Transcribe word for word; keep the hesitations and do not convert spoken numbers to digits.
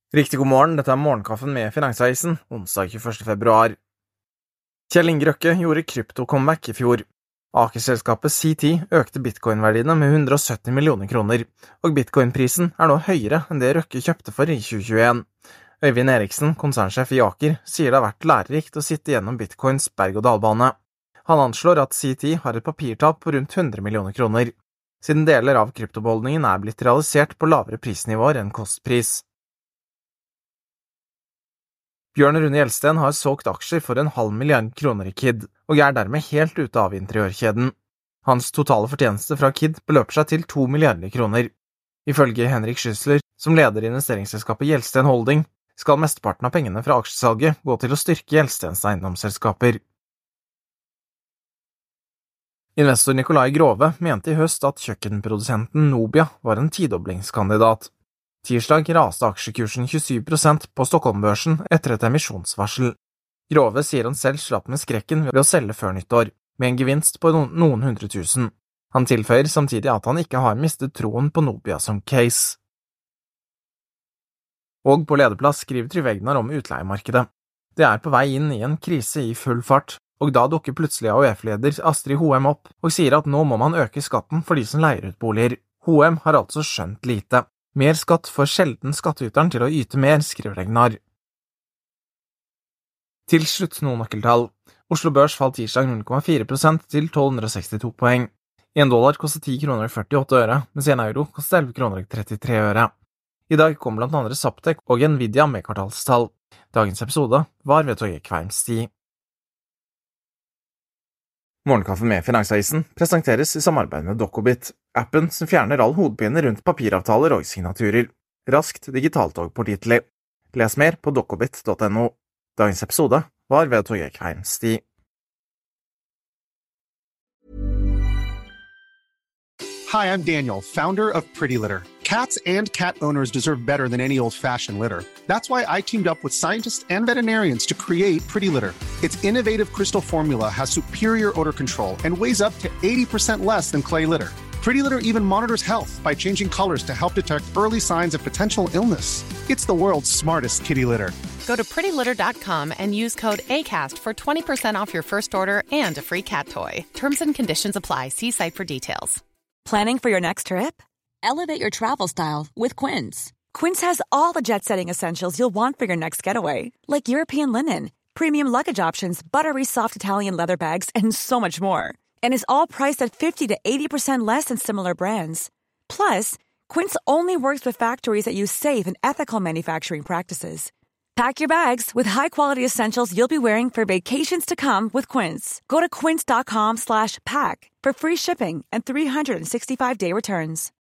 Riktig god morgen, dette er morgenkaffen med Finansavisen, onsdag tjueførste februar. Kjell Inge Røkke gjorde krypto-comeback i fjor. Aker-selskapet C T økte bitcoin-verdiene med hundre og sytti millioner kroner, og bitcoin-prisen er nå høyere enn det Røkke kjøpte for i tjue tjueen. Øyvind Eriksen, konsernsjef i Aker, sier det har vært lærerikt å sitte gjennom bitcoins berg-og-dalbane. Han anslår at C T har et papirtap på rundt hundre millioner kroner, siden deler av kryptobeholdningen er blitt realisert på lavere prisnivåer enn kostpris. Bjørn Rune Gjelsten har solgt aksjer for en halv milliard kroner i Kid, og er dermed helt ute av interiørkjeden. Hans totale fortjeneste fra Kid beløper seg til to milliarder kroner. Ifølge Henrik Schüssler, som leder investeringsselskapet Gjelsten Holding, skal mesteparten av pengene fra aksjesalget gå til å styrke Gjelstens eiendomsselskaper. Investor Nikolai Grove mente i høst at kjøkkenprodusenten Nobia var en tidoblingskandidat. Tirsdag raste aksjekursen tjuesyv prosent på Stockholm-børsen etter et emisjonsvarsel. Grove sier han selv slapp med skrekken ved å selge før nyttår, med en gevinst på noen hundre tusen. Han tilføyer samtidig at han ikke har mistet troen på Nobia som case. Og på lederplass skriver Trygve Egnar om utleiemarkedet. Det er på vei inn i en krise i full fart, og da dukker plutselig A U F-leder Astrid Hoem opp og sier at nå må man øke skatten for de som leier ut boliger. Hoem har altså skjønt lite. Mer skatt får sjelden skattyteren til å yte mer, skriver Egnar. Til slutt noen nøkkeltall. Oslo Børs falt tirsdag null komma fire prosent til tolv hundre og sekstito poeng. En dollar kostet ti kroner og førtiåtte øre, mens en euro kostet elleve kroner og trettitre øre. I dag kom blant andre Zaptec og Nvidia med kvartalstall. Dagens episode var ved Torgeir Kveimsti. Morgenkaffen med Finansavisen presenteres i samarbeid med Dokobit, appen som fjerner all hodepine rundt papiravtaler og signaturer. Raskt, digitalt og pålitelig. Les mer på dokobit punktum no. Dagens episode var ved Torgeir Kveimsti. Hi, I'm Daniel, founder of Pretty Litter. Cats and cat owners deserve better than any old-fashioned litter. That's why I teamed up with scientists and veterinarians to create Pretty Litter. Its innovative crystal formula has superior odor control and weighs up to eighty percent less than clay litter. Pretty Litter even monitors health by changing colors to help detect early signs of potential illness. It's the world's smartest kitty litter. Go to pretty litter dot com and use code ACAST for twenty percent off your first order and a free cat toy. Terms and conditions apply. See site for details. Planning for your next trip? Elevate your travel style with Quince. Quince has all the jet-setting essentials you'll want for your next getaway, like European linen, premium luggage options, buttery soft Italian leather bags, and so much more. And is all priced at fifty to eighty percent less than similar brands. Plus, Quince only works with factories that use safe and ethical manufacturing practices. Pack your bags with high-quality essentials you'll be wearing for vacations to come with Quince. Go to quince dot com slash pack for free shipping and three sixty-five day returns.